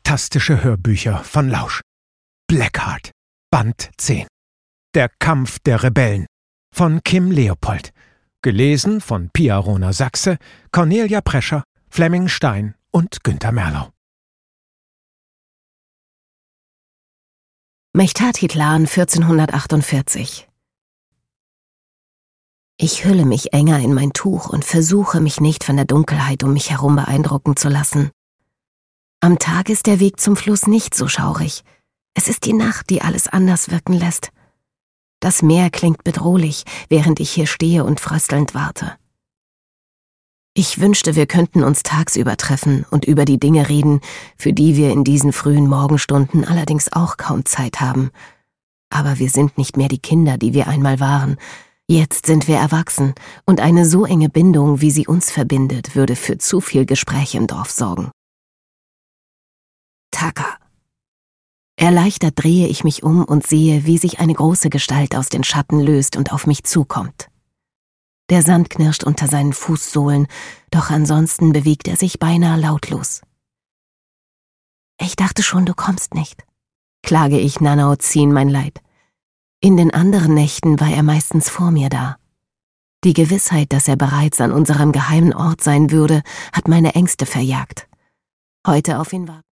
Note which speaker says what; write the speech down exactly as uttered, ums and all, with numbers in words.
Speaker 1: Fantastische Hörbücher von Lausch. Blackheart, Band zehn. Der Kampf der Rebellen von Kim Leopold. Gelesen von Pia Rona-Sachse, Cornelia Prescher, Flemming Stein und Günter Merlau.
Speaker 2: Mechtatitlan vierzehnhundertachtundvierzig. Ich hülle mich enger in mein Tuch und versuche, mich nicht von der Dunkelheit um mich herum beeindrucken zu lassen. Am Tag ist der Weg zum Fluss nicht so schaurig. Es ist die Nacht, die alles anders wirken lässt. Das Meer klingt bedrohlich, während ich hier stehe und fröstelnd warte. Ich wünschte, wir könnten uns tagsüber treffen und über die Dinge reden, für die wir in diesen frühen Morgenstunden allerdings auch kaum Zeit haben. Aber wir sind nicht mehr die Kinder, die wir einmal waren. Jetzt sind wir erwachsen, und eine so enge Bindung, wie sie uns verbindet, würde für zu viel Gespräch im Dorf sorgen. Taka. Erleichtert drehe ich mich um und sehe, wie sich eine große Gestalt aus den Schatten löst und auf mich zukommt. Der Sand knirscht unter seinen Fußsohlen, doch ansonsten bewegt er sich beinahe lautlos. »Ich dachte schon, du kommst nicht«, klage ich Nanao Zin mein Leid. In den anderen Nächten war er meistens vor mir da. Die Gewissheit, dass er bereits an unserem geheimen Ort sein würde, hat meine Ängste verjagt. Heute auf ihn warten.